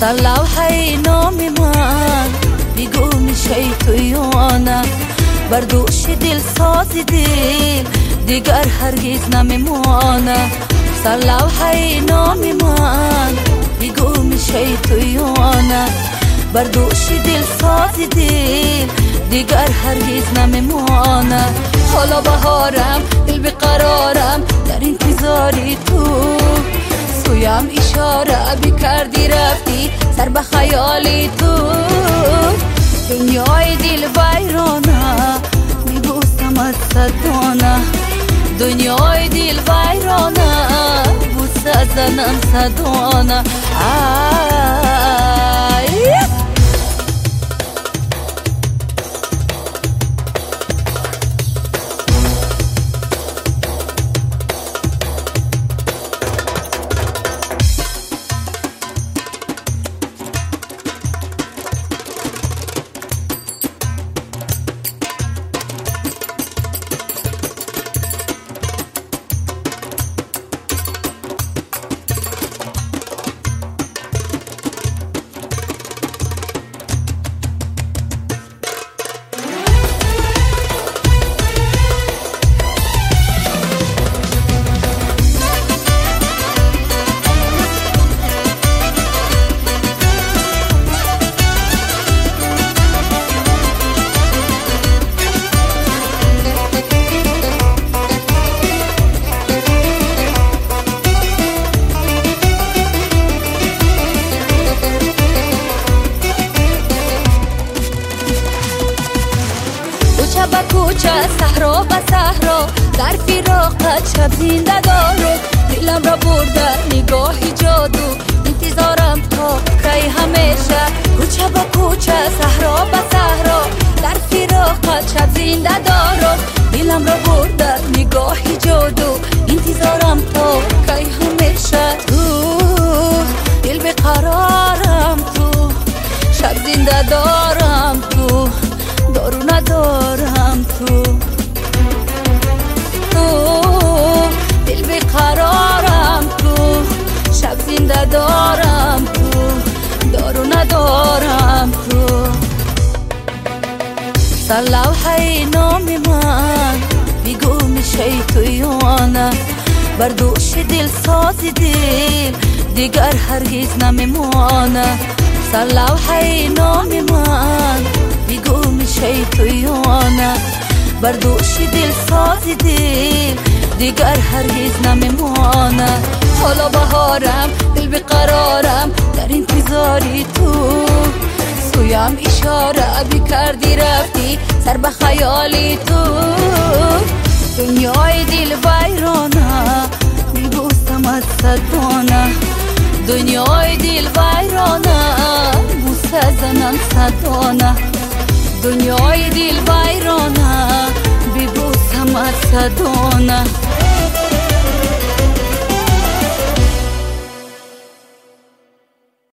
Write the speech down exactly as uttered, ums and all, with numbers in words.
سر لوحه نام من بگو میشه تو یا نه، بر دوش دل سازی دل دیگر هرگز نمیمانه. سر لوحه نام من بگو میشه تو یا نه، بر دوش دل سازی دل دیگر هرگز نمیمانه. حالا بهارم دل بیقرارم در انتظاری تو، سویم اشاره بکردی رفتی سر به خیالی تو. دنیای دل ویرانه میبوسم از صدانه، دنیای دل ویرانه بوسه زنم صدانه. کوچه به کوچه صحرا به صحرا در فراقت شب زنده دارم، دلم را برده نگاه جادو انتظارم تا کی همیشه. کوچه به کوچه صحرا به صحرا در فراقت شب زنده دارم، دلم را برده نگاه جادو انتظارم تا کی همیشه. تو دل بیقرارم تو، شب زنده دارم تو، دارو ندارم تو. تو دل بیقرارم تو، شب زنده دارم تو، دارو ندارم تو. سر لوحه نام من بگو میشه تو یا نه، بر دوش دل سازی دل دیگر هرگز نمیمانه. سر لوحه نام من بگو میشه تو یا نه، بر دوش دل سازی دل دیگر هرگز نمیمانه. حالا بهارم دل بیقرارم در انتظاری تو، سویم اشاره بکردی رفتی سر به خیالی تو. دنیای دل ویرانه میبوسم از صدانه، دنیای دل ویرانه بوسه زنم صدانه، دنیای دل ویرانه ببوسم از صدانه.